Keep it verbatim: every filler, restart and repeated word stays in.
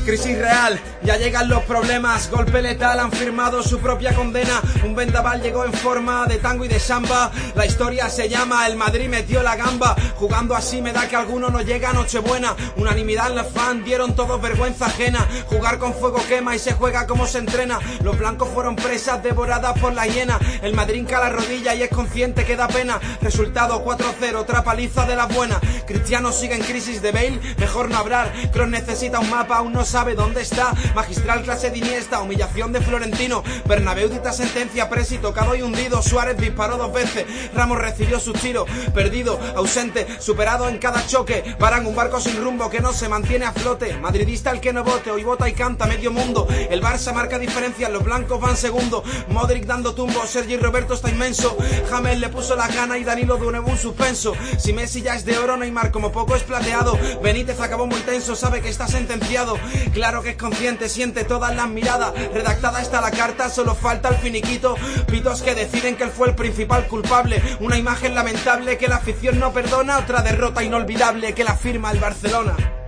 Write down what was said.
Crisis real, ya llegan los problemas. Golpe letal, han firmado su propia condena. Un vendaval llegó en forma de tango y de samba. La historia se llama El Madrid metió la gamba. Jugando así me da que alguno no llega a Nochebuena. Unanimidad en la fan, dieron todos vergüenza ajena. Jugar con fuego quema y se juega como se entrena. Los blancos fueron presas devoradas por la hiena. El Madrid hinca la rodilla y es consciente que da pena. Resultado cuatro cero, otra paliza de las buenas. Cristiano sigue en crisis de Bale, mejor no hablar. Kroos necesita un mapa, aún no sabe dónde está. Magistral clase de Iniesta, humillación de Florentino. Bernabéu dicta sentencia, Presi tocado y hundido. Suárez disparó dos veces, Ramos recibió sus tiros. Perdido, ausente, superado en cada choque. Varane un barco sin rumbo que no se mantiene a flote. Madridista el que no vote, hoy vota y canta medio mundo. El Barça marca diferencias, los blancos van segundo. Modric dando tumbo, Sergi Roberto está inmenso. James le puso la gana y Danilo de nuevo un suspenso. Si Messi ya es de oro, Neymar como poco es plateado. Benítez acabó muy tenso, sabe que está sentenciado. Claro que es consciente, siente todas las miradas. Redactada está la carta, solo falta el finiquito. Pitos que deciden que él fue el principal culpable. Una imagen lamentable que la afición no perdona. Otra derrota inolvidable que la firma el Barcelona.